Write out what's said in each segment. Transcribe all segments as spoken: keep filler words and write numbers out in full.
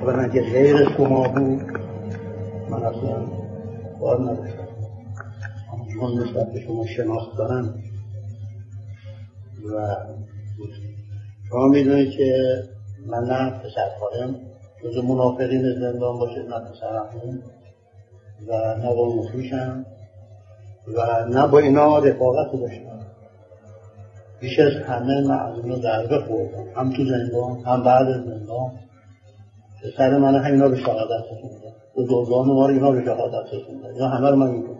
اولا که غیر شما بود من اصلا بار نداشتم، چون نسبت به شما شناخت دارم و شما میدونید که من نه پسر خواهیم جز منافقین زندان باشید، نه پسر خواهیم و نه با مخیشم و نه با اینا رفاقت داشتم. بیش از همه من از اینا ضربه خوردم، هم تو زندان هم بعد از زندان. سر من هم اینا به شهادت رسوندن، بزرگان ما رو اینا به شهادت رسوندن، اینا همه رو من میگم.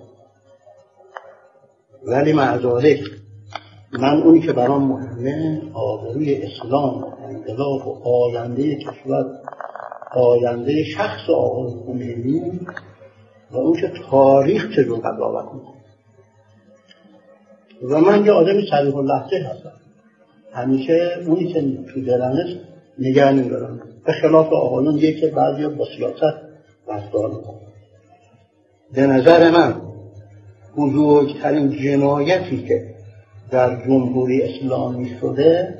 ولی معذالک من اونی که برام مهمه آبروی اسلام و انقلاب و آینده کشور، آینده شخص آقای خمینی و اون که تاریخ چجور قضاوت میکنه. و من یه آدمی صریح اللهجه هستم، همیشه اونی که تو دلمه نگه نمیدارم، به خلاف آقایون یکی که بعضی با سیاست رفتار میکنه. به نظر من بزرگترین جنایتی که در جمهوری اسلامی شده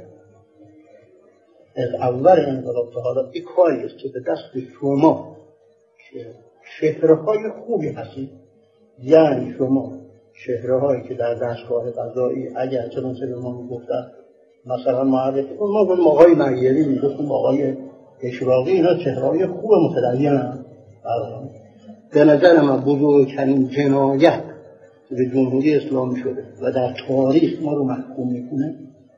از اول انقلاب تا حالا این کاری است که به دست شما که چهره‌های خوبی هستید، یعنی شما چهره‌هایی که در دستگاه قضایی اگر چه مثل ما میگفتن مثلا معرفی کن، ما به آقای نگیری میگفتیم آقای اشراقی، اینا چهره‌های خوب متدینن. به نظر من بزرگترین جنایت به جمهوری اسلامی شده و در تاریخ ما رو محکوم میکنه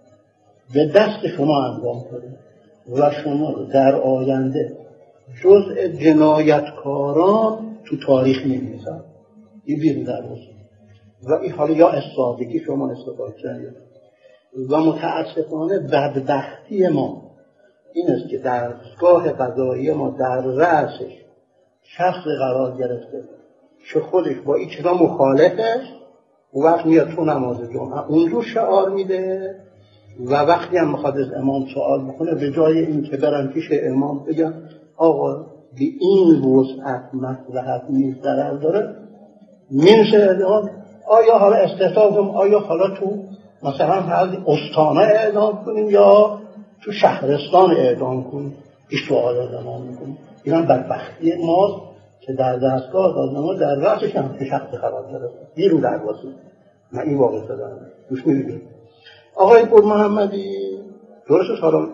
به دست شما انجام شده و شما رو در آینده جزء جنایتکاران تو تاریخ می‌نویسن. این بیرون در باشه و این حالا یا استفادگی شما استفاده کردید و متاسفانه بدبختی ما این است که دستگاه قضایی ما در رأسش شخص قرار گرفته که خودش با این چیزا مخالفه و وقت میاد تو نماز جمعه اونجور شعار میده و وقتی هم میخواد از امام سوال بکنه به جای این که برن پیش امام بگن آقا به این وسعت مصلحت نیست ضرر داره میرسه اعدام. آیا حالا استحصال کنیم، آیا حالا تو مثلا هر استانه اعدام کنیم یا تو شهرستان اعدام کنیم؟ این سوال اعدام میکنیم. این هم بدبختی ماست که در دستگاه دادنما در رأسش هم که شخص خراب گرفته بیرون در واسه من این واقع دادم دوش میبینیم. آقای پور محمدی درست حالا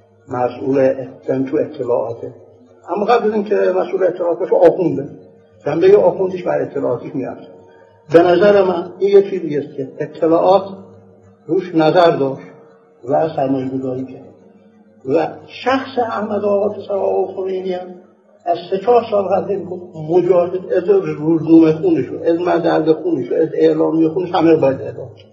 مسئول تو اطلاعاته، اما قبل این که مسئول اطلاعاتش آخونده جنبه آخوندیش بر اطلاعاتیش میاد. به نظر من این یه چیزی است که اطلاعات روش نظر داشت و سرمایه گذاری کرد و شخص احمد آقا پسر آقا خمینی هم از سه چهار سال قبل مجاهد از روزنامه خونشو، از مدرد خونشو، از اعلامی خونش همه باید اعلام کرد.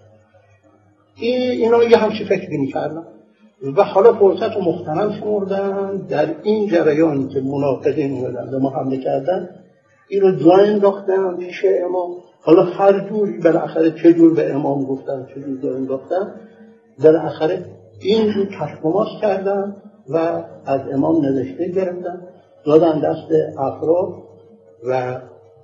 این اینا یه همچی فکری میکردن و حالا فرصت و مختنم شمردن در این جریانی که منافقین اومدن به ما حمله کردن این رو جا انداختن پیش امام. حالا هر جوری بالاخره چه جور به امام گفتن چه جور جا انداختن، بالاخره این رو کشف و ماس کردن و از امام نوشته گرفتن دادن دست افراد و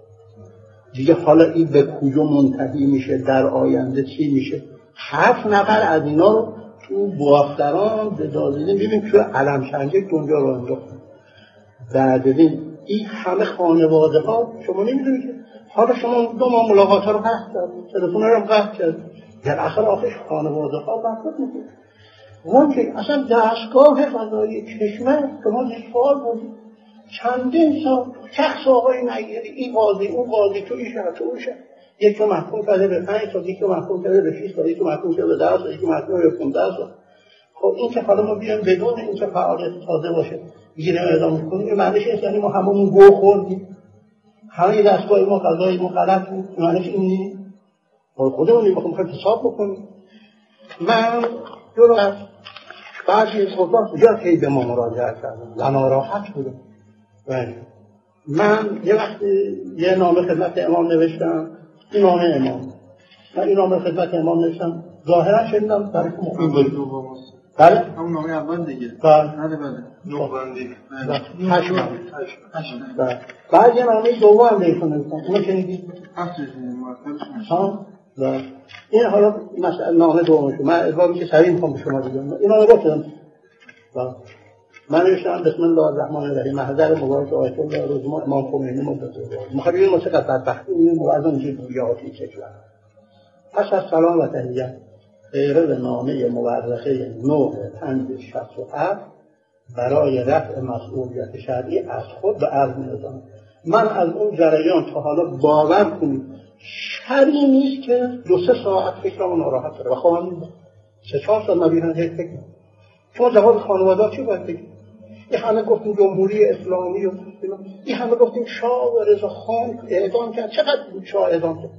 دیگه حالا این به کجا منتهی میشه، در آینده چی میشه. هفت نفر از اینا رو تو بافتران به دادیدیم ببین تو علم شنجه دنیا رو انداختن. بعد این این همه خانواده ها شما نمیدونی که حالا شما دو ماه ملاقات ها رو قطع کردید، تلفن رو هم قطع کردید، در آخر آخرش خانواده ها بحثت میکنید. اون که اصلا دستگاه قضایی کشور شما سوال بودید چندین سال شخص آقای نگیری این قاضی اون قاضی تو این شهر تو اون شهر، یکی رو محکوم کرده به پنج سال، یکی رو محکوم کرده به شش سال، یکی رو محکوم کرده به ده سال، یکی رو محکوم کرده به پانزده سال. خب این که حالا ما بیان بدون این که فعالیت تازه باشه بگیریم اعدام میکنیم، این معنیش نیست یعنی ما هممون گو خوردیم، همه دستگاه ما قضایی ما غلط بود. معنیش این نیست. ما خودمون میخوایم حساب بکنیم. من جلو از بعضی از خودم زیاد هی به ما مراجعه کردم و ناراحت بودم. من یه وقتی یه نامه خدمت امام نوشتم، این نامه امام من این نامه خدمت امام نوشتم ظاهرا شدیدم برای که مقیم بود. بله؟ همون نامه اول دیگه. بله. بله بله. نوبندی. هشت نامه. بله. بعد یه نامه دوم هم بهشون نوشتم. اونو شنیدید؟ هفت شنیدیم. مرتبش ها؟ بله. این حالا مثلا نامه دومش من ادعا میشه سریع میخوام به شما بگم. این نامه گفتم. بله. من نوشتم بسم الله الرحمن الرحیم محضر مبارک آیت الله روزما امام خمینی مدت میخواد ببینیم چقدر بدبختی می‌بینیم از اون جزئیاتی کشور. پس از سلام و تحیت غیره به نامه مورخه نو پنج شصت و هفت برای رفع مسئولیت شرعی از خود به عرض می‌رسانم. من از اون جریان تا حالا باور کنید شرعی نیست که دو سه ساعت فکرمو ناراحت داره و خواهم این سه چهار ساعت نبیرن هیچ فکر نکنم. شما جواب خانواده چی باید بگید؟ این همه گفتیم جمهوری اسلامی و این همه گفتیم شاه و رضا خان اعدام کرد. چقدر شاه اعدام کرد؟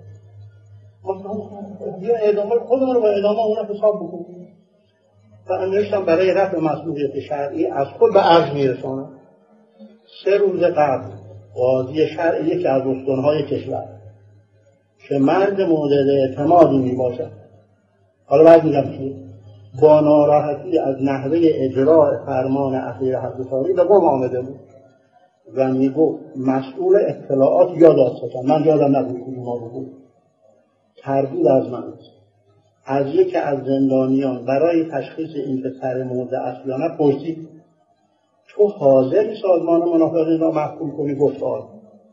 یا اعدام خودمون رو با اعدام اون حساب بکنیم. و نوشتم برای رفع مسئولیت شرعی از خود به عرض میرسانم. سه روز قبل قاضی شرعی یکی از استانهای کشور که مرد مورد اعتمادی میباشد، حالا باید میگم چی؟ با ناراحتی از نحوه اجرای فرمان اخیر حضرت علی به قم آمده بود و میگو مسئول اطلاعات یاد دادم، من یادم نبود که ما بود تردید از من از یکی از زندانیان برای تشخیص اینکه سر مرده است یا نه پرسید تو حاضری سازمان منافقین را محکوم کنی؟ گفت آره.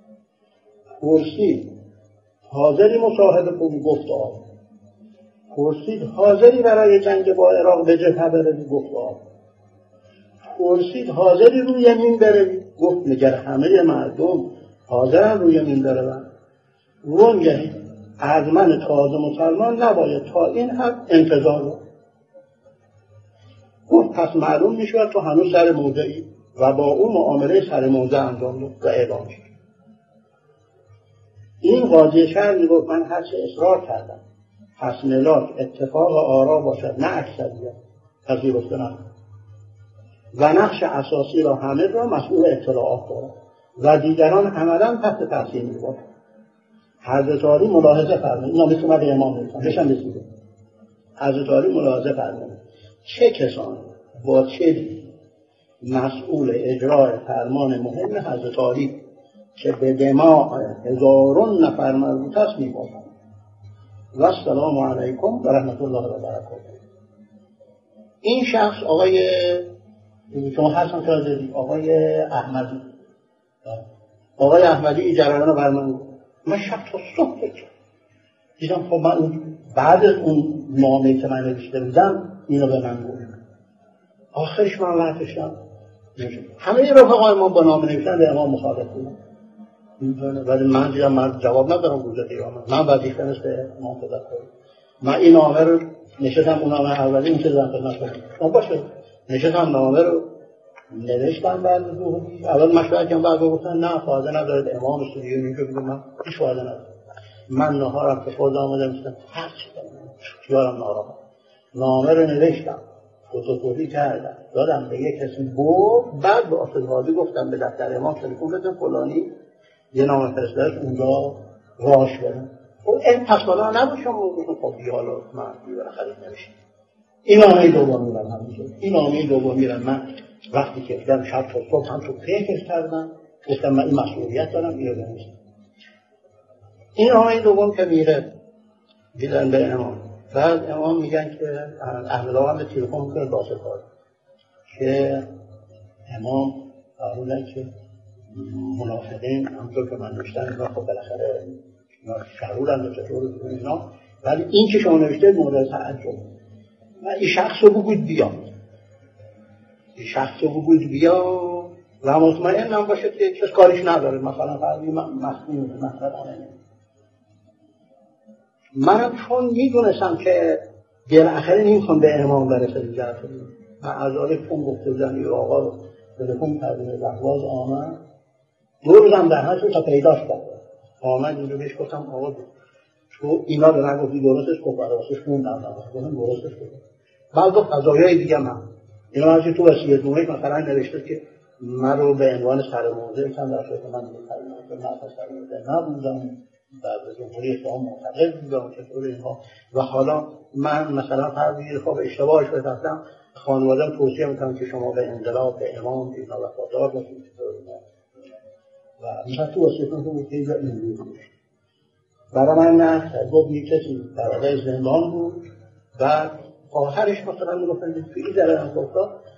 پرسید حاضری مصاحبه کنی؟ گفت آره. پرسید حاضری برای جنگ با عراق به جبهه بروی؟ گفت آره. پرسید حاضری روی مین بروی؟ گفت مگر همه مردم حاضرن روی مین برون؟ وانگهی از من تازه مسلمان نباید تا این حد انتظار رو. گفت پس معلوم میشود تو هنوز سر موضع ای و با اون معامله سر موضع انجام داد و اعدام شد. این قاضی شهر میگفت من هر چه اصرار کردم پس ملاک اتفاق آرا باشد نه اکثریت پذیرفته نکنم و نقش اساسی را همه را مسئول اطلاعات دارد و دیگران عملا تحت تاثیر میباشد. حضرت علی ملاحظه فرمود، اینا مثل مده امام نیستن بشن بسیده. حضرت علی ملاحظه فرمود چه کسانی با چه مسئول اجرای فرمان مهم حضرت علی که به دماء هزارون نفر مربوط است میباشند. و السلام علیکم و رحمت الله و برکاته. این شخص آقای شما حسن کردید آقای احمدی آقای احمدی این جریان رو برمون من شب تا صبح فکر دیدم خب من بعد از اون نامه‌ای که من نوشته بودم اینو به من گفت. آخرش من وقتشم همه رفقای ما با نامه نوشتن به امام مخالف بودن، ولی من دیدم من جواب ندارم روز قیامت. من وظیفه نیست به امام خدا کنم. من این نامه رو نشستم اون نامه اولی این که زن خدمت کنم باشه نشستم نامه رو نوشتم بعد اول مشورت کردم بعد گفتن نه فایده نداره امام استودیو اینجا بگم من هیچ فایده نداره. من نهارم که خود آمدم میشتم هر چی خیالم ناراحت نامه رو نوشتم فوتوکپی کردم دادم به یک کسی برد بعد به آصدهادی گفتم به دفتر امام تلفن بزن فلانی یه نامه فرستادش اونجا راش بدم. اون این پس بالا نباشم و خب دیالا من بالاخره نوشتم. این نامه دوم میرم همیشه این نامه دوم میرم من وقتی که دیدم شب تا صبح هم تو فکر کردم گفتم من این مسئولیت دارم اینو بنویسم. این نامه دوم که میره دیدن به امام بعد امام میگن که اهل هم به تلفن میکنه داسه کار که امام فرمودن که منافقین همطور که من نوشتم اینا خب بالاخره شرورن و چطور اینا ولی این که شما نوشته مورد تعجب و این شخص رو بگوید بیا این شخص رو بگوید بیا و مطمئن هم باشه که کس کاریش نداره مثلا فرمی مخصوص مثلا منم چون میدونستم که بالاخره نمیخوام به امام برسه جعفری و از آره چون گفته بودن این آقا رو تلفن کردیم لحواظ آمد دو روزم در هست تا پیداش کرد آمد اینجا بهش گفتم آقا تو اینا رو نگفتی درستش کن برای واسه شون نردم گفتم درستش کن بعد گفت قضایای دیگه من اینا هرچی تو وسیعت نوعی مثلا نوشته که من رو به عنوان سر موضع کن در شده من دیگه سر موضع سر موضع نبودم در جمهوری اسلام معتقد بودم چطور اینها و حالا من مثلا فرضی خب اشتباهش بتافتم خانوادم توصیه میکنم که شما به انقلاب به امام اینا وفادار باشید و مثلا تو وسیعتون تو بودید و این بود برای من نه گفت یک کسی برای زندان بود و آخرش مثلا میگفتن توی این ذره هم گفتا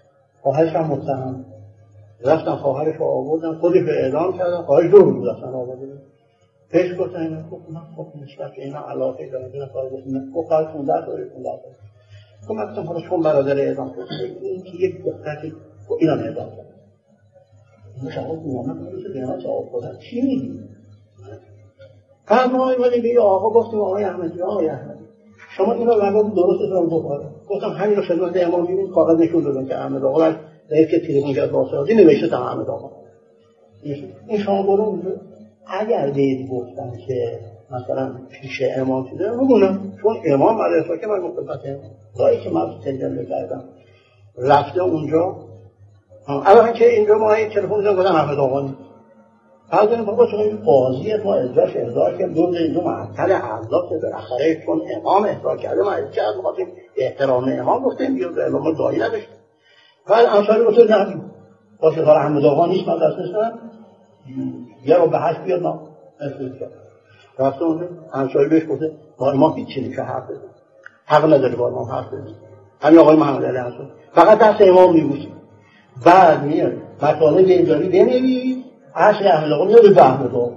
خواهرش هم متهم. رفتن خواهرش رو آوردن، خودش رو اعدام کردن، خواهرش دو روز رفتن آوردن. پیش گفتن اینا خب من خب نسبت اینا علاقه دارم بودن کار گفتن خب کار پونده داره پونده داره. خب من گفتم حالا چون برادر اعدام کرد این که یک دختری اینا اعدام کرد. این شما میامد میشه بیان جواب بدن چی میگی؟ بعد ما اومدیم به آقا گفتیم آقای احمدی آقای احمدی شما اینو لگام درستش رو بخوره. گفتم همین رو خدمت امام میبینید کاغذ نشون دادن که احمد آقا رئیس تلفن کرد واسطی نوشته تا احمد آقا. این شما برو اگر دید گفتن که مثلا پیش امام شده بگونم چون امام مدرسه که من مختصت امام دایی که من تلفن کردم رفته اونجا اولا که اینجا ما این تلفن زن گفتن احمد آقا نیست. بعد این بابا چون این قاضی ما ازداش ازدار که دو دو معطل اعضا که بالاخره چون امام احضار کرده ما از جهت می‌خواستیم احترام امام گفتیم بیاد به امام دایی نداشت. بعد انصاری گفت نه باشه کار احمد آقا نیست من دست نیستم یه رو به هشت بیاد ما اسمش کرد. رفته اونجا انصاری بهش گفته با امام هیچ چیزی که حرف بزن حق نداری با امام حرف بزن. همین آقای محمد علی انصاری فقط دست امام میبوسه. بعد میاد مطالب اداری بنویس عصر احمد آقا میاد به احمد آقا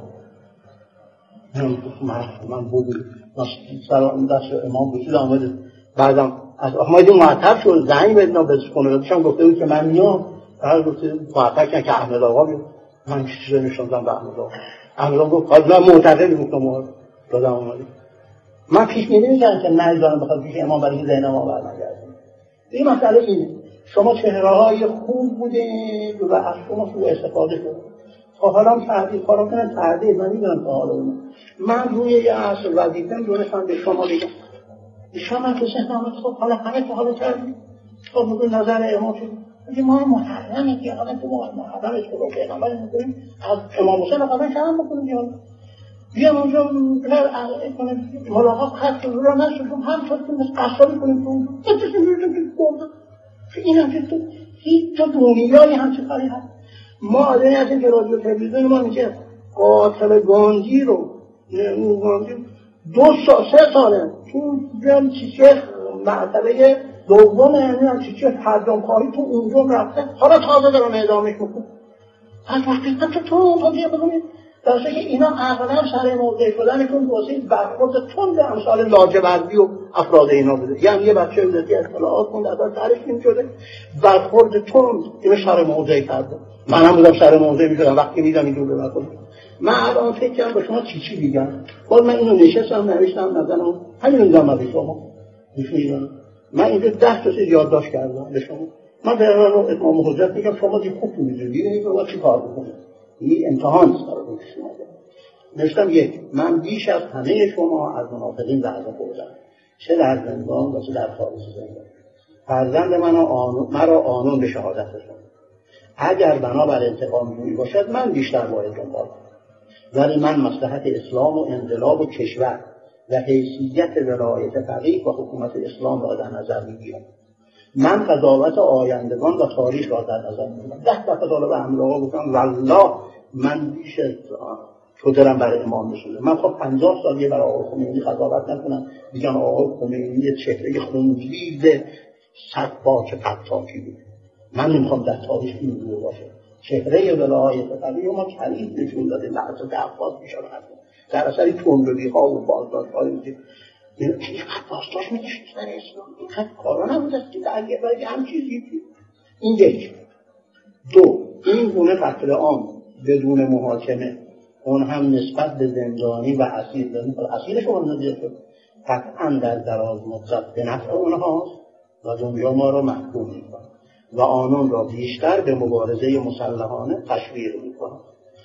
من بودم سلام دست امام بوسید آمده. بعدم از احمدی معطب شد زنگ بدنا به خانواده‌شم گفته بود که من میام. بعد گفته معطب کردن که احمد آقا بیاد. من چیزی نشوندم به احمد آقا. احمد آقا گفت حالا من معتقدی گفتم دادم اومدی. من پیش بینی می‌کردم که نمی‌ذارم بخواد پیش امام برای ذهن ما برنگرده. این مسئله اینه شما چهره‌های خوب بوده و از شما سوء استفاده شده. تا حالا هم تحدید کارا کنن تحدید من میدونم تا حالا اونه. من روی یه اصل وظیفه‌ام دونستم به شما بگم شما که ذهنم خب حالا همه تا حالا کردیم خب بگو نظر امام شد میگه ما محرمه که حالا تو ما محرمش که رو پیغمبر میکنیم از امام حسین قبل شرم بکنیم یا بیام اونجا ملاقات خط رو نشدیم هم شد که مثل قصابی کنیم تو اونجا بچه‌شون میرسیم که گفتم این هم که تو هیچ تا دنیایی همچه کاری هست. ما آدمی هستیم که رادیو تلویزیون ما میگه قاتل گاندی رو دو سال سه ساله تو بیان چیچه مرتبه دومه یعنی چیچه حجام خواهی تو اونجا رفته حالا تازه دارم اعدامش بکن از وقتی هم تو تو تازه بکنید درسته که اینا اغلب سر موضع شدنشون واسه برخورد تند امثال لاجوردی و افراد اینا بوده. یعنی یه بچه بوده که اطلاعات کنده از تعریف این شده برخورد تند اینو سر موضع کرده. من هم بودم سر موضع میشدم وقتی میدم اینجور به برخورد. من الان فکر کنم به شما چی چی بگم باز من اینو نشستم نوشتم نظرم همین رو میدم به شما میفهمیدم. من اینجا ده تا چیز یادداشت کردم به شما. من به ارائه اتمام حجت میگم شما دیگه خوب میدونید این رو چی کار بکنید. این امتحان است برای شما. نوشتم یک من بیش از همه شما از منافقین وعده خوردم چه در زندان و چه در خارج زندان. فرزند من آنون مرا آنون به شهادت رساند. اگر بنابر انتقام جویی باشد من بیشتر باید دنبال کنم ولی من مصلحت اسلام و انقلاب و کشور و حیثیت ولایت فقیه و حکومت اسلام را در نظر میگیرم. من قضاوت آیندگان و تاریخ را در نظر میگیرم. ده دفعه طالب احمد آقا گفتم والله من بیش تو دلم برای امام نشده. من خب پنجاه سالیه برای آقای خمینی قضاوت نکنم میگم آقای خمینی چهره خونریز صد باک فتاکی بود. من نمیخوام در تاریخ این بود باشه. چهره ولایت فقیه ما کلید نشون داده لحظه عباس میشه در اثر تندروی ها و بازداشت های میشه این بازداشت میشه در اسلام این خط کارا نبود است که در یه برای هم چیزی این یک. دو این گونه قتل عام بدون محاکمه اون هم نسبت به زندانی و اسیر داریم اسیر شما نزید شد قطعا در دراز مدت به نفع اونهاست و دنیا ما را محکوم میکنه و آنون را بیشتر به مبارزه مسلحانه تشویق میکنه.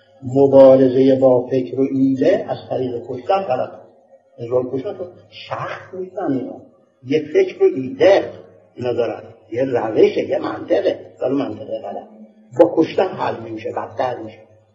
مبارزه با فکر و ایده از طریق کشتن غلط ازرال کشتن تو شخص نیستن اینا یه فکر و ایده اینا دارن یه روشه یه منطقه داره منطقه غلط با کشتن حل میشه بدتر میشه.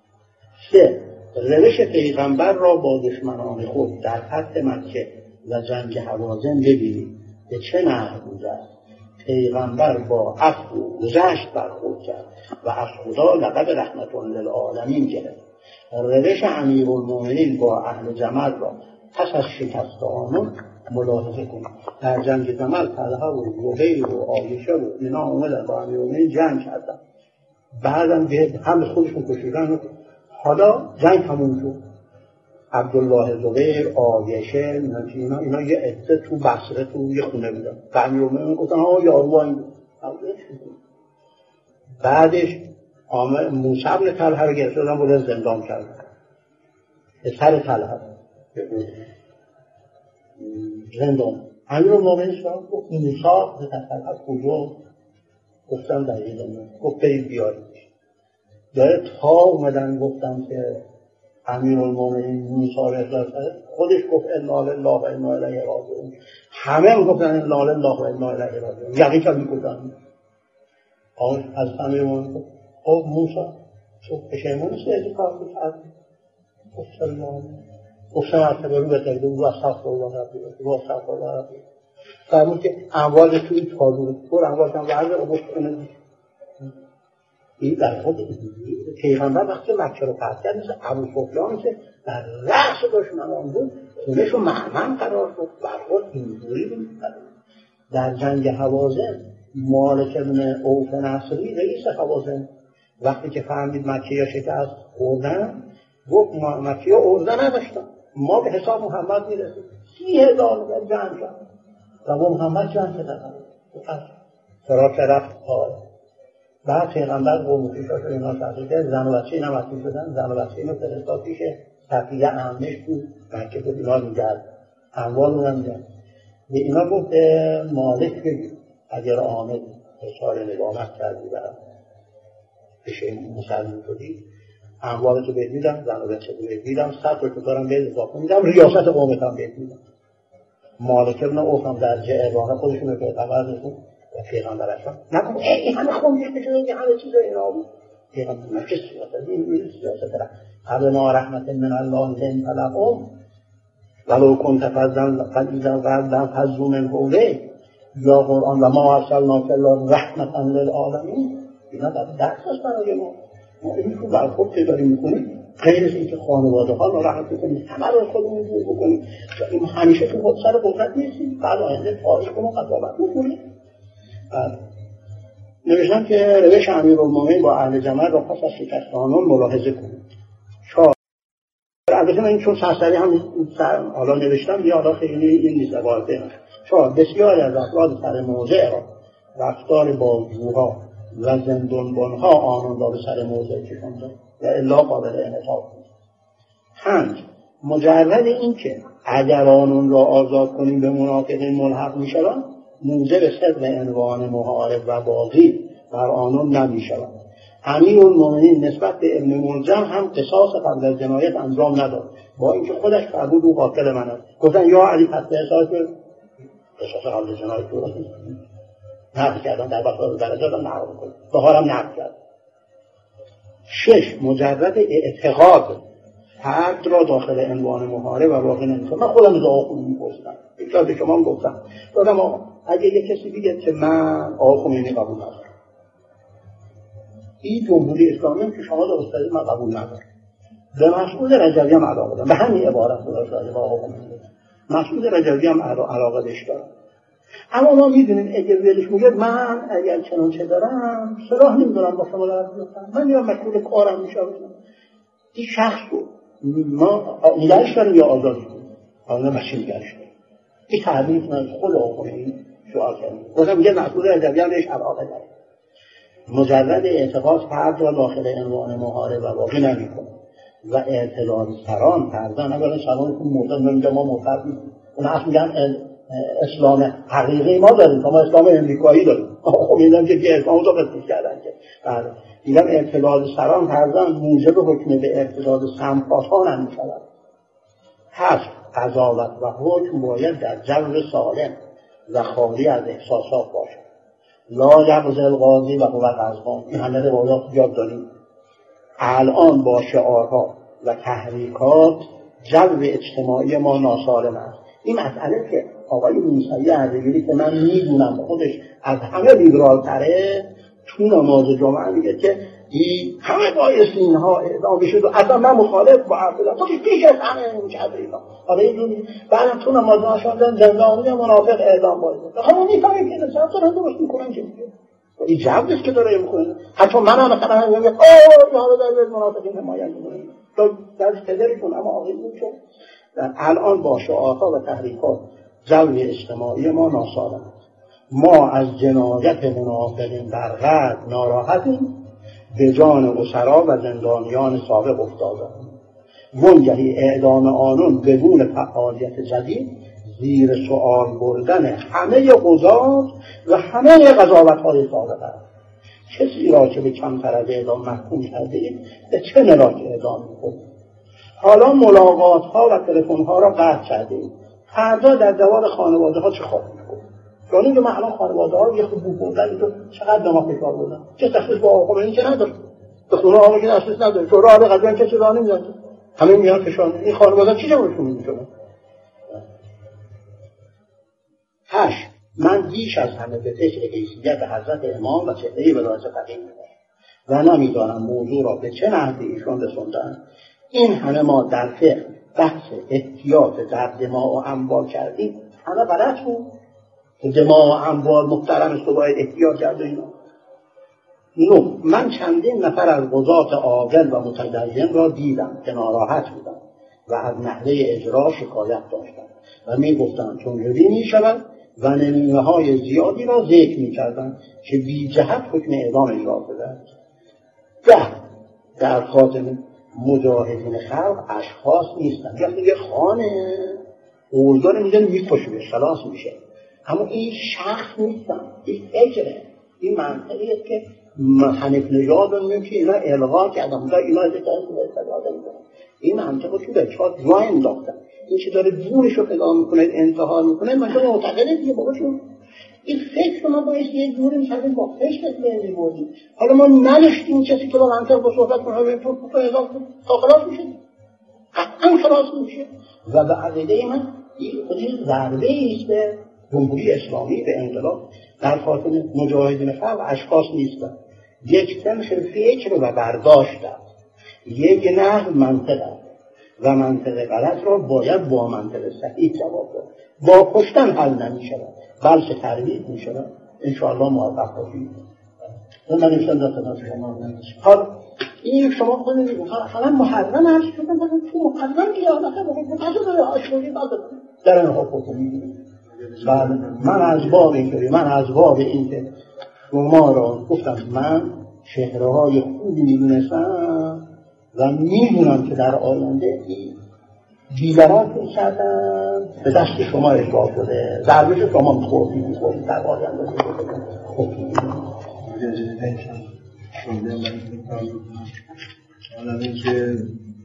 سه روش پیغمبر را با دشمنان خود در حد مکه و جنگ حوازن ببینید به چه نحو بوده است. پیغمبر با عفو و گذشت برخورد کرد و از خدا لقب رحمت للعالمین گرفت. روش امیرالمومنین با اهل جمل را پس از شکست آنون ملاحظه کنید. در جنگ جمل طلحه و زبیر و عایشه و اینا اومدن با امیرالمومنین جنگ کردن، بعدم هم به خودشون کشیدن. حالا جنگ تموم شد، عبدالله زبیر، عایشه، اینا اینا یه عده تو بصره تو یه خونه بودن. و امیرالمومنین گفتن آقا یارو این بعدش موسی بن طلحه رو گرفتن برای زندان کردن. سر طلحه زندان. امیرالمومنین گفت موسی به طلحه کجا؟ گفتم در این زندان. گفت برید بیارید. داره تا اومدن گفتن که امیرالمومنین موسی رو احضار کرده، خودش گفت انا لله و انا الیه راجعون. همه گفتن انا لله و انا الیه راجعون. یقین که میگفتن آقا از امیرالمومنین گفت خب موسی تو پشیمون است از کار می‌کردی؟ گفت سلام. گفتم مرتبه رو بترید و استغفرالله ربی و استغفرالله ربی. فرمود که امواج توی چادر پر امواج هم ورده و گفت کنه این در خود پیغمبر وقتی مکه رو فتح کرد مثل ابوسفیان که در رأس دشمنان بود خونش رو مأمن قرار بود. برخورد اینجوری بود. در جنگ حوازن مالک بن عوف نصری رئیس حوازن وقتی که فهمید مکه ها شکست خوردن گفت مکه ها عرضه نداشتن، ما به حساب محمد میرسیم. سی هزار نفر جمع شد و با محمد جمع شدن فرار رفت پای. بعد پیغمبر قوم پیشاش رو اینا تحصیل کرد، زن و بچه اینا مسئول شدن. زن و بچه اینا فرستاد پیش صفیه عمش بود مکه بود اینا میگرد اموال اونم میگرد. به اینا گفت مالک بگید اگر آمد اظهار ندامت کردی و بشه مسلمان شدی اموالتو بهت میدم، زن و بچه بهت میدم، صد رو کتارم بهت اضافه میدم، ریاست قومت هم بهت میدم. مالک ابن عوف هم در جعرانه خودشون رو پیغمبر رسون و پیغمبر اصلا نکن این همه خونجه بشده این همه چیز اینا بود. پیغمبر چه سیاست این این سیاست را قبنا رحمت من الله لن تلقم ولو کنت فضلا فضلا فضلا فضلو من حوله یا قرآن و ما ارسلناک الا رحمتا للعالمین. اینا در درس هست برای ما. ما این رو برخورد که داریم میکنیم غیر از اینکه خانواده ها ناراحت بکنیم همه رو خودمون دور بکنیم این همیشه تو خود سر قدرت نیستیم. بعد آینده تاریخ کنم قضاوت میکنیم. نوشتم که روش امیرالمومنین با اهل جمل را پس از شکست آنان ملاحظه کنیم. چهار البته من چون سرسری هم حالا نوشتم بیا حالا خیلی این نیست عبارته. چهار بسیاری از افراد سر موضع را رفتار بازجوها و زندانبانها آنان را به سر موضع کشاندند و الا قابل انعطاف بود. پنج مجرد این که اگر آنان را آزاد کنیم به منافقین ملحق میشوند موجب صدق عنوان محارب و بازی بر آنان نمیشوند. امیرالمومنین نسبت به ابن ملجم هم قصاص قبل از جنایت انجام نداد با اینکه خودش فرمود او قاتل من است. گفتن یا علی پس به قصاص قصاص قبل از جنایت درست نیست. نقل کردن در بخار درجه دادن نقل کنن بخارم نقل کرد. شش مجرد اعتقاد فرد را داخل عنوان محارب و واقع نمی‌کنه. من خودم دعا خونی می‌پرسیدم یک جا به شما گفتم دادم آقا اگه یک کسی بگه که من آقا خمینی قبول ندارم این جمهوری اسلامی هم که شما درست کردید من قبول ندارم به مسئول رجوی هم علاقه دارم به همین عبارت خدا شاهد با آقا خمینی مسئول رجوی هم علاقه داشت دارم. اما ما میدونیم اگر ویلش میگه من اگر چنانچه دارم صلاح نمیدارم با شما درد بکنم من میرم مسئول کارم میشم این شخص بود ما نگرش داریم یا آزادی کنیم آنها مشین نگرش داریم این تعبیر من خود آقایی سوال کردیم گفتم میگه مسئول رجوی هم بهش علاقه داره. مجرد اعتقاد فرد را داخل عنوان محارب و واقع نمی کنه و اعتراض سران فرزن اولا سران کن مرتب نمیده ما مرتب نیستیم اون اصلا میگن اسلام حقیقی ما داریم ما اسلام امریکایی داریم. خب میدونم که که اسلام رو قسمت کردن که بله میگم اعتراض سران فرزن موجب حکم به اعتراض سمپاسان نمی شود. پس قضاوت و حکم باید در جو سالم و خالی از احساسات باشد. لا یغزل القاضی و هو غضبان. این همه روایات یاد داریم. الان با شعارها و تحریکات جو اجتماعی ما ناسالم است. این مسئله که آقای موسوی اردبیلی که من میدونم خودش از همه لیبرال تره تو نماز جمعه میگه که این همه بایستی اینها اعدام بشد و اصلا من مخالف با حرف دارم. تو پیش از همه این کرده اینا. آره اینجوری بعدم تو نماز نشوندن زندانی منافق اعدام باید. همون میفهمی که نسبت دارن درست میکنن که میگه. این جواب است که داره میکنه. حتی من هم مثلا هم میگم آه حالا در منافقین حمایت میکنن. تو در تدریجون اما آقای بود چون الان با شعارها و تحریکات زوی اجتماعی ما ناسالم. ما از جنایت منافقین در غرب ناراحتیم، به جان اسرا و زندانیان سابق افتادن. منجهی اعدام آنون بدون فعالیت جدید زیر سؤال بردن همه قضات و همه قضاوت‌های سابق است. کسی را که به کمتر از اعدام محکوم کردید به چه ملاک اعدام می‌کنید؟ حالا ملاقات‌ها و تلفن‌ها را قطع کردید. فردا در جواب خانواده‌ها چه خواهید کنید؟ یعنی که من الان خانواده‌ها رو یه خوب بودن تو چقدر دماغ فکر بودن چه تخصیص با آقا این که نداره به خونه آقا که تخصیص نداره تو راه قضیه کسی راه نمی‌ذاره همه میان فشار این خانواده چی جوابشون می‌ده؟ هشت من بیش از همه به فکر حیثیت حضرت امام و چهره ولایت فقیه و نمی‌دانم موضوع را به چه نحوی ایشان رسوندن. این همه ما در فقه بحث احتیاط در دماء و اموال کردیم، همه غلط بود. دماء و اموال محترم است و باید احتیاط کرد اینا. نه من چندین نفر از قضات عاقل و متدین را دیدم که ناراحت بودند و از نحوه اجرا شکایت داشتند و می گفتند چونجوری می شود و نمونه های زیادی را ذکر می کردند که بی جهت حکم اعدام اجرا شده. ده در خاتم مجاهدین خلق اشخاص نیستند. یا یه خانه اوزار میدن میکشه به خلاص میشه، اما این شخص نیستن، این فکره. این منطقی است که حنیف نژاد میگه که اینا الغا کردن، اینا از این استفاده میکنن. این منطقه تو به چهار جا انداختن. این که داره دونشو پیدا میکنه انتحار میکنه مثلا معتقده دیگه باباشون. این فکر ما باید یه جوری میشدیم با فکر بسیاری بودیم. حالا ما نداشتیم کسی که با منطق با صحبت کنه تو تو اضافه تا خلاص میشه، قطعا خلاص میشه. و به عقیده من این خودی ضربه ایست به جمهوری اسلامی، به انقلاب. در خاطر مجاهدین خلق اشخاص نیستن، یک سنخ فکر و برداشت است، یک نحو منطق است و منطق غلط را باید با منطق صحیح جواب داد. با کشتن حل نمی شود بلکه ترویج می شود. انشاءالله موفق باشید. من نمیشتم دست دست شما حال این شما خودید مثلا محرم هست شدن تو محرم که یا نخه بخید مقصد داره آشوری بازد در این حقوق میدونید. من از باب اینکه من از باب اینکه شما را گفتم من چهره های خوبی میدونستم و میدونم که در آینده دیگران که کردن به دست شما اجرا شده، ضربش شما میخوردی میخوردی در آینده خوبی حالا این که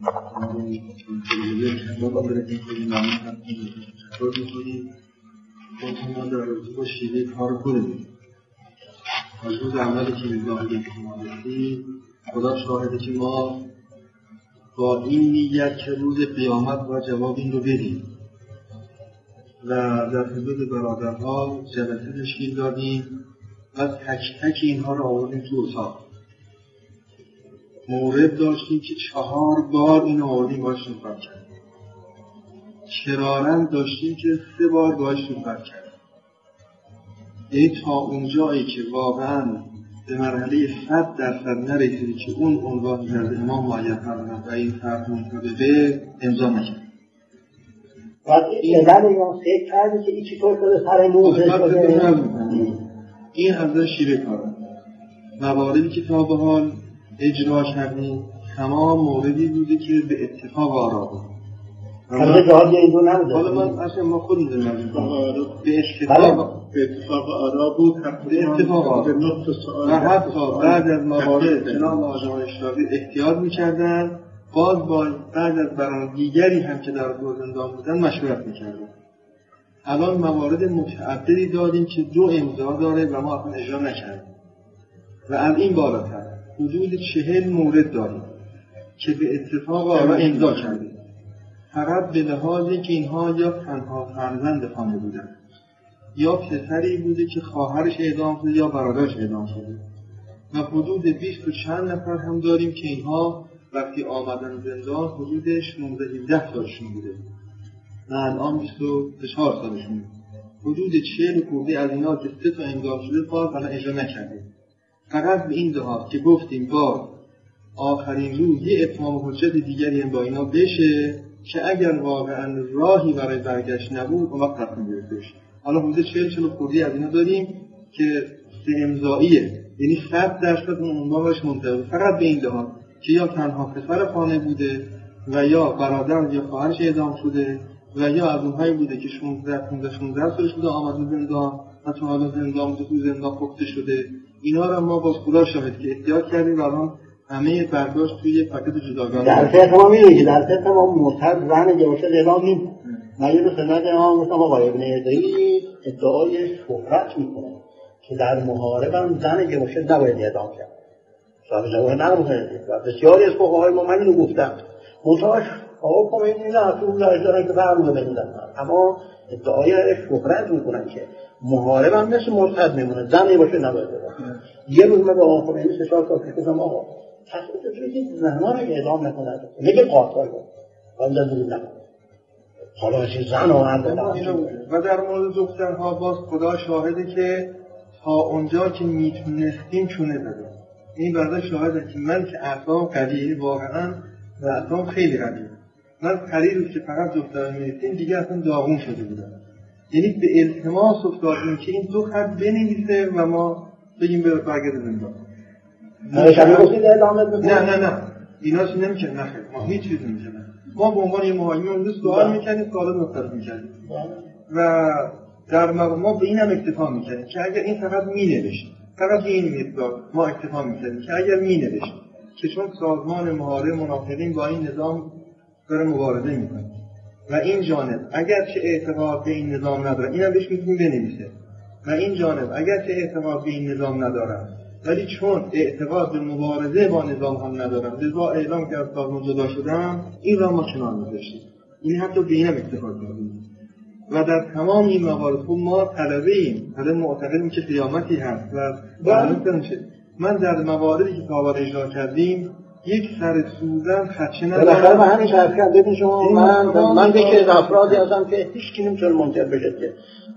ما با برکت کنیم نامون هم چطور میکنیم خودتون ما در رابطه با شیوه کار کنیم از روز عملی که میگاه کنیم خدا شاهده که ما با این نیت که روز قیامت و جواب این رو بدیم و در حدود برادرها جلسه تشکیل دادیم و تک تک اینها رو آوردیم تو اتاق. مورد داشتیم که چهار بار این آوردیم باش صحبت کردیم. شرارن داشتیم که سه بار باش صحبت کردیم. یعنی تا اونجایی که واقعا به مرحله صد درصد نرسیدی که اون عنوانی در امام باید فرماند و این فرد منطبقه امضا نکرد. بعد این علم یا فکر کردی که این چطور شده سر موزه شده؟ این همزه شیره کاره. مواردی که تا به حال اجرا کردیم تمام موردی بوده که به اتفاق آرا بود. همه جهاد این دو نبوده. حالا من اصلا ما خود میدونم به اتفاق به اتفاق آرا بود، به اتفاق آرا و حتی بعد از موارد جناب آقای اشرافی احتیاط میکردن، باز با بعد از بران دیگری هم که در دو زندان بودن مشورت میکردن. الان موارد متعددی داریم که دو امضا داره و ما اصلا اجرا نکردیم و از این بالاتر حدود چهل مورد داریم که به اتفاق آرا امضا کردیم، فقط به لحاظی که اینها یا تنها فرزند خانه بودن یا پسری بوده که خواهرش اعدام شده یا برادرش اعدام شده و حدود بیست و چند نفر هم داریم که اینها وقتی آمدن زندان حدود شانزده هفده سالشون بوده و الان بیست و چهار سالشون. حدود چهل خورده از اینا که سه تا امضا شده باز الان اجرا نکردیم. فقط به این دهات که گفتیم با آخرین روز یه اتمام حجت دیگری هم با اینا بشه که اگر واقعا راهی برای برگشت نبود اون وقت تصمیم گرفته بشه. حالا حدود چهل چهل خورده از اینا داریم که سه امضاییه، یعنی صد درصد اون عنوانش منتظر. فقط به این دهات که یا تنها پسر خانه بوده و یا برادر یا خواهرش اعدام شده و یا از اونهایی بوده که شانزده پانزده شانزده سالش بوده آمد زندان و تا حالا زندان بوده، تو زندان پخته شده. اینا رو ما باز خدا شاهد که احتیاط کردیم و الان همه برداشت توی یک پاکت جداگانه. در فقه ما می‌دونید که در فقه ما مرتد زن جوشه اعلام نیست. من یه رو خدمت امام گفتم آقا ابن ادعی ادعای شهرت میکنه که در محارب هم زن جوشه نباید اعدام کرد. صاحب جواه نباید و بسیاری از فقهای ما من اینو گفتم. منتهاش آقا کمیدی نه اصول لایش دارن که فرق رو بگیدن، اما ادعای شهرت میکنن که محارب هم مثل مرتد میمونه، زن باشه نباید اعدام. یه روز من به آقا کمیدی سه چهار تا پیش گفتم آقا تصویت توی زنها رو اعدام نکنند میگه قاتل بود باید دور نکنه. حالا این زن و مرد و در مورد دخترها باز خدا شاهده که تا اونجا که میتونستیم چونه زدیم. این برده شاهده که من که اعصام قویه واقعا و اعصام خیلی قویه. من قریب که فقط دختر میرسیم دیگه اصلا داغون شده بودم. یعنی به التماس افتادیم که این دو خط بنویسه و ما بگیم به برگرد زندان. نه نه نه اینا چی نمیکنه، نه خیلی ما هیچ چیز نمیکنه. ما به عنوان یه مهاجم اونجا سوال میکنیم، سوالات مختلف میکنیم و در ما به این هم اکتفا میکنیم که اگر این فقط مینوشت فقط این مقدار ما اکتفا میکنیم که اگر مینوشت که چون سازمان محارب منافقین با این نظام داره مبارزه میکنه و این جانب اگر چه اعتقاد به این نظام نداره اینم بهش میگیم بنویسه و این جانب اگر چه اعتقاد به این نظام نداره ولی چون اعتقاد به مبارزه با نظام هم ندارم لذا اعلام که از سازمان جدا شدم، این را ما کنار می‌ذاشتیم. این حتی به اینم اکتفا کردیم و در تمام این موارد خب ما طلبه ایم، حالا معتقدیم که قیامتی هست و معلوم نمیشه. من در مواردی که تاوار اجرا کردیم یک سر سوزن خدشه ندارم. بالاخره به همین شرط کرد ببین شما من من دیگه افرادی هستم که هیچ کی نمیتونه منکر بشه که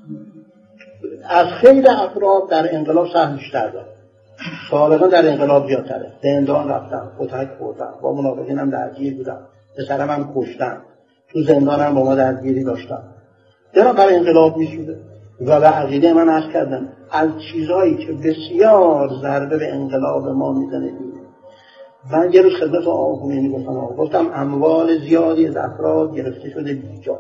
از خیلی افراد در انقلاب سهم بیشتر داره. سابقا در انقلاب زیادتره. زندان رفتم، کتک خوردم، با منافقین هم درگیر بودم، پسرم هم کشتم، تو زندان هم با ما درگیری داشتم. چرا برای انقلاب میشده؟ و به عقیده من عرض کردم از چیزهایی که بسیار ضربه به انقلاب ما میزنه دیگه. من یه روز خدمت آقا خمینی گفتم آقا گفتم اموال زیادی از افراد گرفته شده بیجا.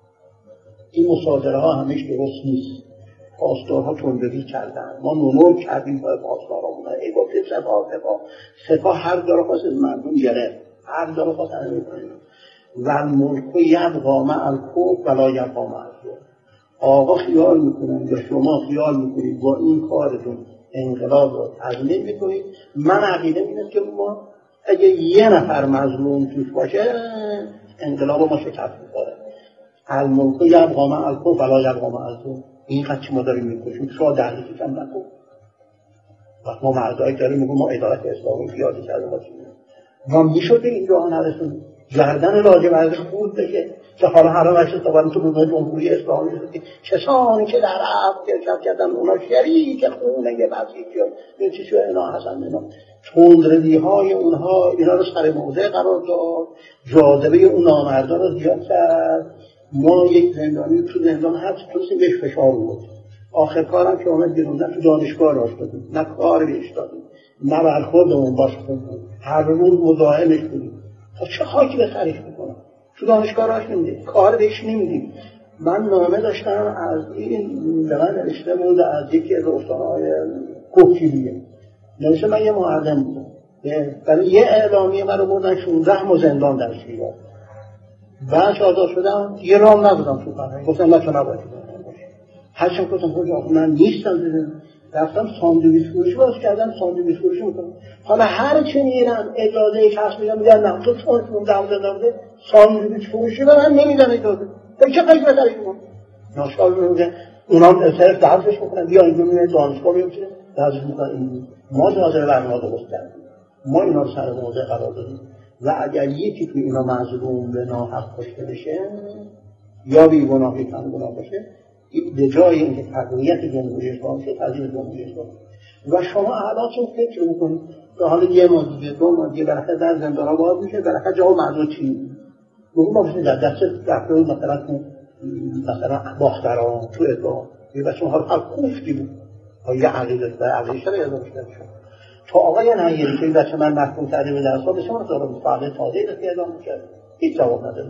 این مصادره ها همیش درست نیست. پاسدارها تندروی کردن، ما نمور کردیم با پاسدارامون، ای گفته سپاه سپاه سپاه هر جا رو خواست از مردم گرفت، هر جا رو خواست از مردم و الملک یبقی مع الکفر ولا یبقی مع الکفر. آقا خیال میکنن یا شما خیال میکنید با این کارتون انقلاب رو تضمین میکنید. من عقیده میدم که ما اگه یه نفر مظلوم توش باشه انقلاب ما شکست می‌خوره. الملک یبقی مع الکفر ولا یبقی مع الکفر. این خط که ما داریم میکنیم شما دردیش هم نکن. وقت ما مردایی داریم میگم ما ادارت اسلامی پیاده کرده باشیم ما میشده این جا نرسون گردن لاجب از خود بشه که حالا هر وقت استفاده تو به جمهوری اسلامی شدی کسانی که در عقب شرکت کردن اونا شریک خونه بسیجی این چی شو اینا حسن اینا تندروی های اونها اینا رو سر موضع قرار داد، جاذبه اون نامردا رو زیاد کرد. ما یک زندانی تو زندان هست توسی بهش فشار بود. آخر کارم که اومد بیروندن تو دانشگاه راش دادیم، نه کار بهش دادیم نه برخوردمون باش خوندیم، هر روز مزاحمش بودیم. تا چه خاکی به سرش بکنم؟ تو دانشگاه راش نمیدیم، کار بهش نمیدیم. من نامه داشتم از این به من نوشته بود از یکی از استادهای کوکیلیه نوشته من یه معلم بودم برای یه اعلامیه من رو بردن شانزده ماه زندان در شیراز. بعد آزاد شدم یه رام نبودم تو فرهنگ گفتم نه تو نباید هرچند گفتم خود من نیستم دیدم رفتم ساندویچ فروشی باز کردم ساندویچ فروشی میکنم. حالا هر چه میرم اجازه کسب میدم میگن نه تو چون تو زندان بوده ساندویچ فروشی به من نمیدن اجازه. به چه قضیه بسرش میکنم ناشکال میگه اونا صرف درسش میکنن بیا اینجا میره دانشگاه میره از این ما جازه برنامه درست کردیم، ما اینا رو سر موضع قرار دادیم و اگر یکی تو اینا مظلوم به ناحق کشته بشه یا بیگناه یا کم گناه باشه، به جای اینکه تقویت جمهوری اسلامی شد تضییع جمهوری اسلامی و شما الانتون فکر میکنید که حالا یه ماه دیگه دو ماه دیگه بالاخره در زندان‌ها باز میشه، بالاخره جا معذور چی بگو ما بسید در دست رفته مثلا تو مثلا باختران تو ادعا یه بچه ها هر کوفتی بود یه عقیده در عقیده شده یاد باشده شد تا آقای نهیری که این بچه من محکوم کرده به درسا به شما دارم مفاهمه تازه دستی اعلام میکرد هیچ جواب نداره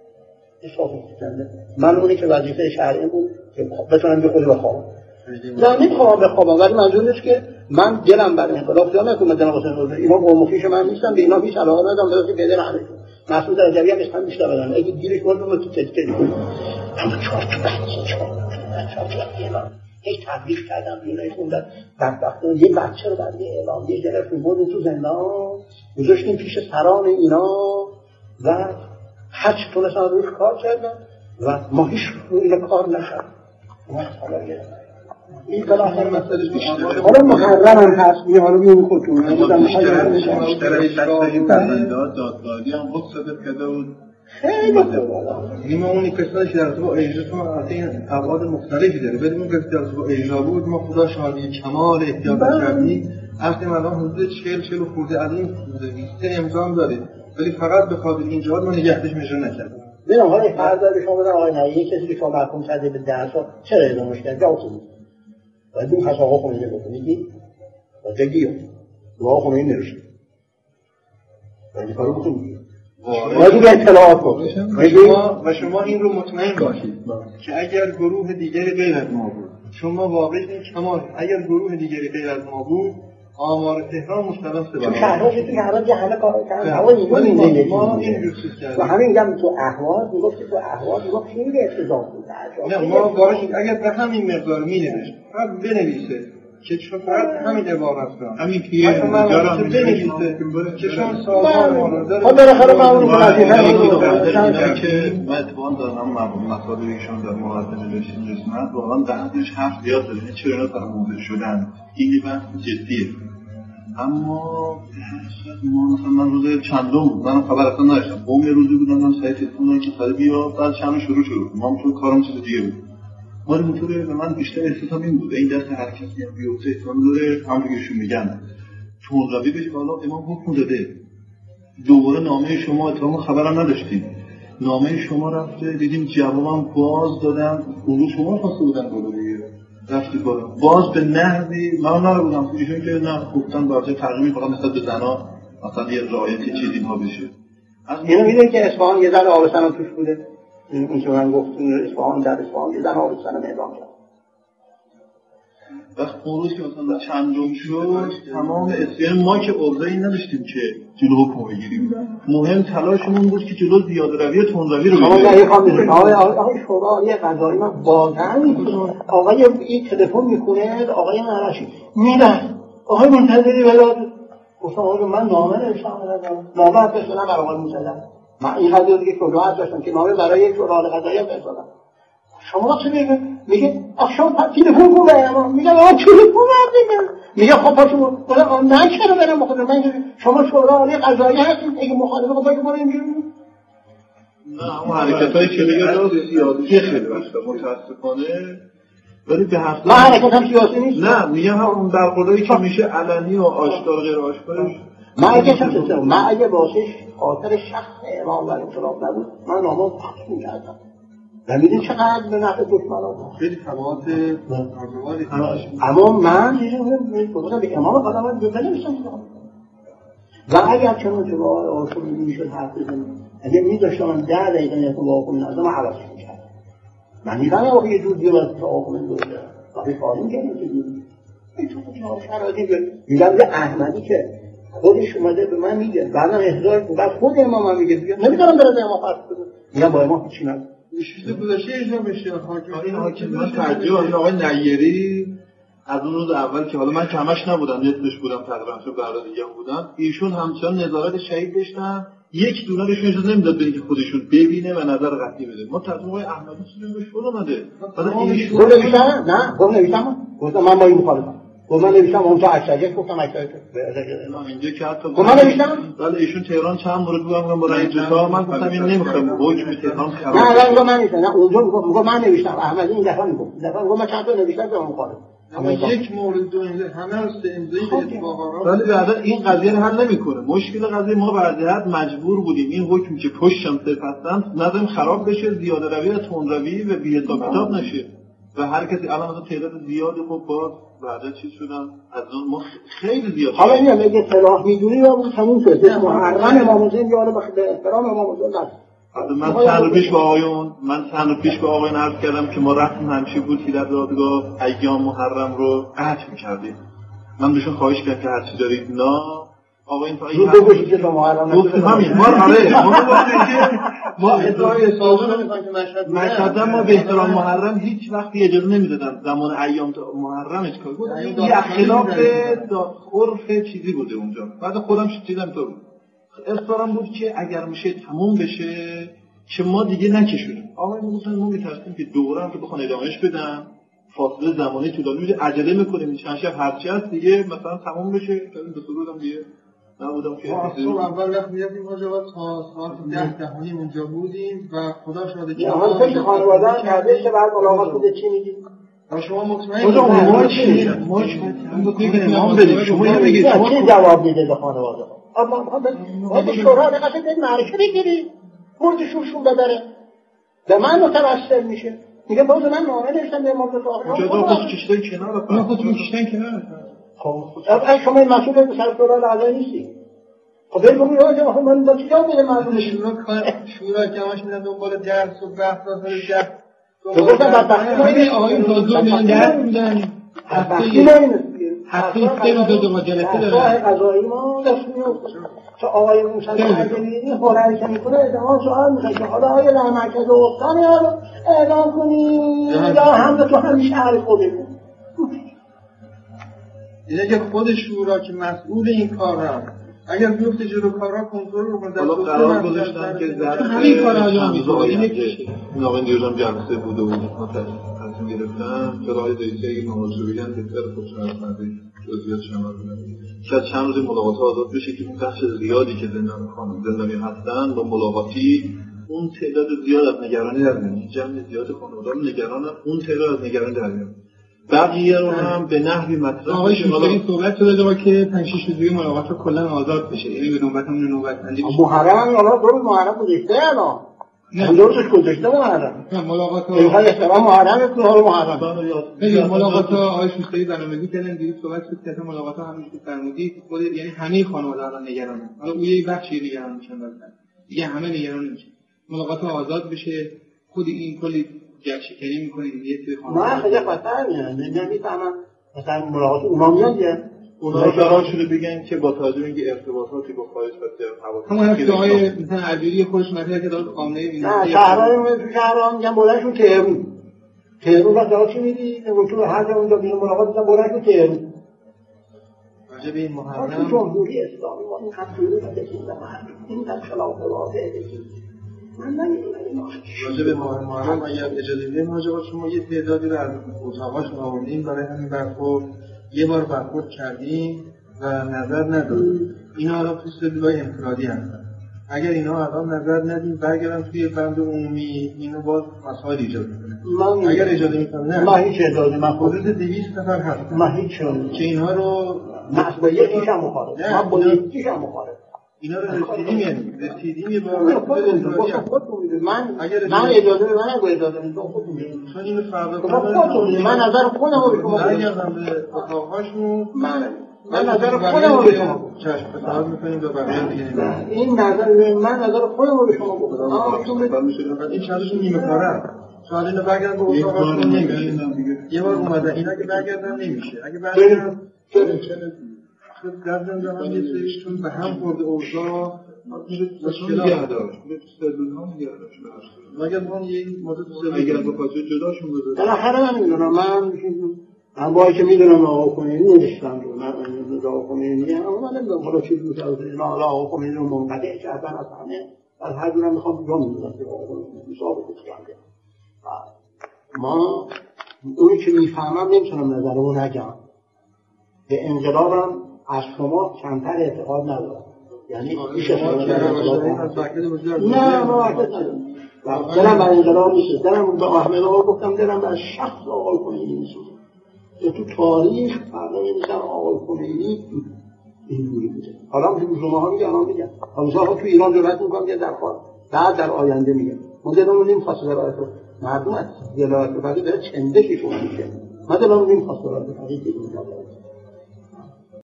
من اونی که وظیفه شرعی بود که بتونم به خودی بخوابم نه نمیخوام بخوابم ولی منظور نیست که من دلم برای انقلاب خیال نکنم مدن حسین رضایی اینا قوم و خویش من نیستم به اینا هیچ علاقه ندارم به واسه بدن همه مسعود رجبی هم اسم میشته بدن اگه گیرش بود رو تو تسکه کنم اما چهار تا بچه چهار تا اعلام هیچ تبلیغ کردم بیونایی خوندن بدبختان یه بچه رو برای اعلام یه جلسه بردیم تو زندان گذاشتیم پیش سران اینا و هرچی تونستن روش کار کردن و ما هیچ روی کار نشد این بالاخره مسئله بیشتره حالا محرم هم هست می حالا بیون خودتون بیشتره بیشتره این بنداد دادگاهی هم بود ثابت کرده بود خیلی این ما اونی کسانی که در تو اجرا ما از این ابعاد مختلفی داره بدون اون کسی در تو اجرا بود ما خدا شاهدی کمال احتیاط کردیم وقتی من الان حدود چهل چهل و خورده از این لیست امضا داریم ولی فقط به خاطر این جهاد ما نگهداشت اجرا نکردیم. ببین حالا فرض داره شما بدن آقای نهیری کسی که شما محکوم کرده به ده سال چرا اعدامش کرد جواب بدید. باید اون خطاها خونینه بکنید و جدی دعا خونینه نروشید باید کارو بکنید باید اون اطلاعات بکنید و شما این رو مطمئن باشید که اگر گروه دیگری غیر از ما بود شما واقعی کمال اگر گروه دیگری غیر از ما بود آمار تهران مستقیم سه برابر شهرها شد که همه یه همه کار کردن هوا نیمون این ما این جور چیز کردیم و همین میگم تو احواز میگفت که تو احواز میگفت خیلی افتضاح بود نه ما باش اگر به همین مقدار مینوشت فقط بنویسه که چون فقط همین عبارت دارم همین پیه جارم بنویسه که چون سازمان ما رو داره خب بالاخره ما اون وظیفه که من اتفاقا دارم مطالب ایشون در مقدمه داشتیم قسمت واقعا بعدش حرف زیاد داره چرا اینا برای موضوع شدن این بحث جدیه اما ما مثلا من روز چندم بود من خبر اصلا نداشتم قوم یه روزی بودم من سعی تلفن که ساده بیا بعد شام شروع شد ما هم چون کارم چیز دیگه بود ما اینطوری به من بیشتر احساسم این بود این دست هر کسی هم بیوته احسان داره همونجوریشون میگن چون روی بشه حالا امام حکم داده دوباره نامه شما اتفاقا خبرم نداشتیم نامه شما رفته دیدیم جوابم باز دادن اون شما خواسته بودن بالا دیگه رفتی بالا باز به نحوی من نربودم ایشون که نه گفتن برای تقریبی فقط نسبت به زنا مثلا یه رعایتی چیزی اینها بشه اینو میدونی که اصفهان یه ذره آب سنم توش بوده این که من گفت اصفهان در اصفهان یه ذره آب سنم اعلام کرد وقت اون روز که مثلا چندم شد تمام اسیان ما که عرضه‌ای نداشتیم که جلو حکم بگیریم مهم تلاشمون بود که جلو زیاده روی تندروی رو بگیریم آقا یه خواهم آقای آقای شورای قضایی من واقعا آقای این تلفن میکنه آقای نرشی میرن آقای منتظری ولاد گفتم آقا من نامه نوشتم نامه هم فرستادم برای آقای موسوی من این قضیه دیگه شجاعت داشتم که نامه برای یک شورای قضایی هم فرستادم شما چه میگه میگه آخشام تلفن کن برام میگه آقا تلفن میگه میگه خب پاشو ولی من چرا برم بخاطر من شما شورای قضایی هستید اگه مخالفه خب باید بریم بیرون نه اون حرکتای که میگه سیاسی خیلی وقتا متاسفانه ولی به هفته ما حرکت هم سیاسی نیست نه میگه همون برخوردی که میشه علنی و آشکار غیر آشکارش من اگه شخص من اگه واسه خاطر شخص امام و انقلاب نبود من نامه پخش می‌کردم و میدین چقدر به نفع دشمنان خیلی تبعات ناگواری اما من گفتم به امام قدامت بنویسم و اگر چنون که با آرشون میشد حرف بزنم اگه میداشتم من ده دقیقه نیست با آقوم نظر من عوض میکرد من نیدن آقا یه جور دیوز تا آقوم دوزه وقتی فاریم کردیم که دیوز این تو کجا شرادی بیاد میدم یه احمدی که خودش اومده به من میگه بعدم احضار بعد خود امام هم میگه بیاد نمیدارم برای امام فرض بده میگم با امام هیچی ندارم نشیده گذاشته اجرا بشه این حاکم من ترجیح این آقای نیری از اون روز اول که حالا من کمش نبودم نصفش بودم تقریبا چون برای دیگه بودم ایشون همچنان نظارت شهید داشتن یک دونه بهشون اجازه نمیداد برای که خودشون ببینه و نظر قطعی بده ما تصمیم آقای احمدی چیزی بهش بود اومده بعد ایشون گفت نوشتم نه گفت نوشتم گفتم من با این مخالفم و من نوشتم اون تو اکثریت گفتم اکثریت اینجا که حتی و من نوشتم ولی ایشون تهران چند مورد بودم با رئیس جمهور من گفتم این نمیخوام حکم تهران خراب نه نه من نوشتم نه اونجا میگم من نوشتم احمد این دفعه میگم دفعه میگم من چند تا نوشتم به اون کارم اما یک مورد دو امضا همه رو سه امضایی به اتفاقا ولی بعدا این قضیه رو حل نمیکنه. مشکل قضیه ما وضعیت مجبور بودیم این حکم که پشتم صفتن نظم خراب بشه، زیاده روی و تندروی و بی حساب کتاب نشه و هر کسی الان مثلا تعداد زیادی خب باز بعدا چیز شدن از اون ما خیلی زیاد. حالا این اگه صلاح میدونی یا تموم شده محرم امام حسین یا به احترام امام حسین است. من چند روز پیش با آقایون من چند روز پیش با آقایون عرض کردم که ما رفتیم همیشه بود که در دادگاه ایام محرم رو قطع می‌کردیم. من بهشون خواهش کردم که هر چی دارید نه آقایون تا این بگوشید که محرم گفتم همین ما آره ما گفتیم که ما ادعای سازمان نمی‌خوام که مشهد مشهد ما به احترام محرم هیچ وقتی اجازه نمیدادن زمان ایام محرمش کار بود یه خلاف عرف چیزی بوده اونجا. بعد خودم دیدم تو اصرارم بود که اگر میشه تموم بشه که ما دیگه نکشونیم. آقا میگفتن ما میترسیم که دوره هم که بخوان ادامهش بدن فاصله زمانی طولانی میشه عجله میکنیم چند شب هرچی هست دیگه مثلا تموم بشه تا این دو سه روزم دیگه نبودم که اصلا اول وقت میرفتیم ماجرا تا ساعت ده دهانی اونجا بودیم و خدا شاهده که حالا فکر خانواده هم کرده که بعد ملاقات بوده چی میگی؟ و شما مطمئن ما چی ما چی امام بدیم شما اینو بگید شما چی جواب میده به خانواده؟ اما ما به شورا نقشه به معرکه بگیری مرد شوشون ببره به من متوسل میشه میگه باز من نامه نوشتم به امام رضا جدا خود کشتن کنار نه خود کشتن کنار خب اگه شما این مسئول سر شورا اعضا نیستی خب بگو میگه من با چی جواب میده مردم شورا که همش میرن دنبال درس و بحث و درس تو گفتم بدبختی ما این آقایون تازه میان درس میدن بدبختی ما اینه هفته سه روز دو جلسه دارن راه قضایی ما دست میفته چه آقای موسی عجلی هنری که میکنه ادعا سوال میکنه که حالا آیا در مرکز استان یا اعلام کنی یا هم تو همیشه عرض خودمون اینه که خود شورا که مسئول این کار هست اگر بیفته جلو کارها کنترل رو کنه حالا قرار گذاشتن که در همین کار انجام میشه اینه که این آقای دیروزم جلسه بوده و ما تصمیم گرفتن که راه دیگه این موضوع بگن بهتر خودشون از مردی جزئیات شما بدن شاید چند روز ملاقات آزاد بشه که اون بخش زیادی که زندان خانم زندانی هستن با ملاقاتی اون تعداد زیاد از نگرانی در میاد جمع زیاد خانواده نگران اون تعداد از نگرانی در میاد بقیه رو هم به نحوی مطرح آقای شوشتری صحبت شده داره که پنج شش روزه ملاقات رو کلا آزاد بشه یعنی به نوبت همون نوبت بندی بشه محرم حالا برو محرم گذاشته الان نه درستش گذاشته محرم نه ملاقات اینها احترام محرم تو حال محرم ببین ملاقات آقای شوشتری برنامه‌ریزی کردن دیگه صحبت شد که ملاقات همین که فرمودید خود یعنی همه خانواده الان نگرانن حالا اون یه بخشی نگران میشن مثلا دیگه همه نگران نمیشن ملاقات آزاد بشه خود این کلی جشنی میکنید یه سری خانواده نه خیلی خطر میاد نمیفهمم مثلا ملاقات اونا میاد یه اونا قرار شده بگن که با توجه به اینکه ارتباطاتی با خارج و همون هست که آقای مثلا عبیری خودش مطرح که داره خامنه ای نه شهرهای اون تو شهرها میگن بلنشون تهرون تهرون وقت داره چی میدی؟ تو هر جا اونجا بیرون ملاقات میگن بلنشون تهرون راجع به این محرم تو جمهوری اسلامی ما این هم جوری بکشیم به محرم این هم خلاف واقع بکشیم من نمیدونم این راجع به محرم اگر اجازه بدید ماجرا شما یه تعدادی رو از اتاقاشون آوردیم برای همین برخورد یه بار برخورد کردیم و نظر ندادیم اینا الان تو سلولای انفرادی هستن اگر اینا الان نظر ندیم برگردن توی بند عمومی اینو باز مسائل ایجاد میکنه اگر اجازه میکنم نه من هیچ اجازه من حدود دویست نفر هست من هیچ که اینها رو من با یکیش هم مخالف من با یکیش هم مخالف اینا رو رسیدیم یعنی رسیدیم یه بار من من اجازه من نگو اجازه میدم خودم میگم چون اینو فردا خودم من نظر خودم رو شما برگردم به اتاق‌هاشون من من نظر خودم رو به شما گفتم چشم پسند می‌کنیم و بقیه دیگه نمی‌گیم این نظر من نظر خودم رو به شما گفتم آ تو فقط این چندشون نیمه کاره شاید اینو برگردن به اتاق‌هاشون نمیشه یه بار اومدن اینا که برگردن نمیشه اگه برگردن در زندان هم یه سریشتون به هم خورده اوضاع مشکلات داشت به سلول ها نگه داشت مگر من یه مدت سلول اگر به خاطر جداشون بذارد بالاخره من میدونم من من باید که میدونم آقا خمینی نوشتم رو من آقا خمینی اما من نمیدونم حالا چیز میشه حالا آقا خمینی رو منقطع کردن از همه از هر جورم میخوام جا میدونم که آقا خمینی ثابت کنم ما اونی که میفهمم نمیتونم نظرمو نگم به انقلابم از شما کمتر اعتقاد ندارم. یعنی میشه نه ما وقت ندارم دلم بر انقلاب نیست. دلم به احمد آقا گفتم دلم بر شخص آقای خمینی نیست. تو تاریخ فردا می‌نویسن آقای خمینی اینجوری بوده. حالا تو روزنامه ها میگن الان میگن حالا تو ایران جرأت می‌کنم که در خارج بعد در آینده میگن ما دلمون نمی‌خواسته برای تو مردم از ولایت فقیه داره چندشی شما میشه. ما دلمون نمی‌خواسته برای فقیه بگیم